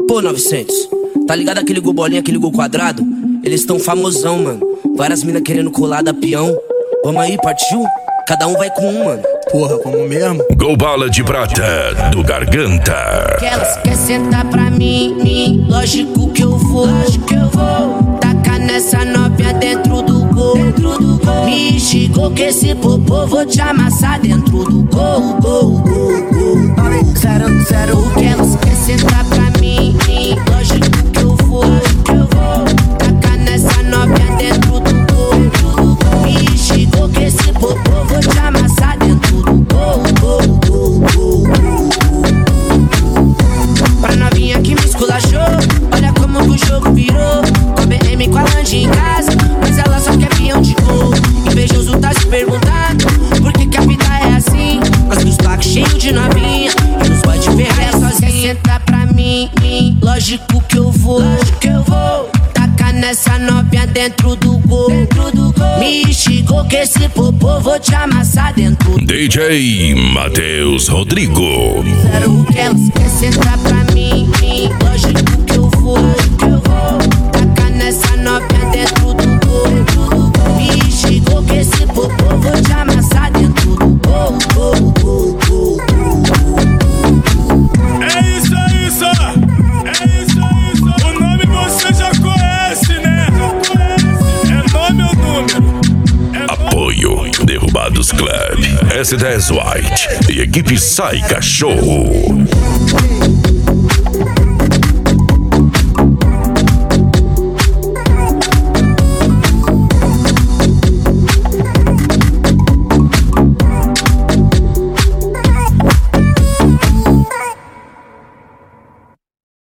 Pô, 900, tá ligado aquele gol bolinha, aquele gol quadrado? Eles tão famosão, mano. Várias minas querendo colar da peão. Vamos aí, partiu? Cada um vai com um, mano. Porra, como mesmo? Gol Bala de Prata, do Garganta. Que elas quer sentar pra mim, lógico que eu vou. Tacar nessa novinha dentro do gol. Me xingou que esse popô vou te amassar dentro do gol. 0-0, que elas quer sentar pra mim, lógico que eu vou. Tacar nessa novinha dentro do gol. Me xingou que esse popô vou te amassar dentro do gol. Pra novinha que me esculachou, olha como que o jogo virou. Com a BM com a Land em casa, mas ela só quer peão de gol. Invejoso tá se perguntando por que a vida é assim. Nós dos blocos cheios de novinha e nos pode ferrar sozinha. Senta pra mim, lógico que eu vou. Tacar nessa novinha dentro do gol. Me xingou que esse popô vou te amassar dentro do DJ Matheus Rodrigo. Zero que elas quer sentar pra mim, lógico que eu vou. Tacar nessa novinha dentro do gol. Me xingou que esse popô vou te amassar dentro do gol. É isso aí, só. É isso aí, só. O nome você já conhece, né? É nome ou número? Apoio Derrubados Club, S10 White e equipe Sai Cachorro.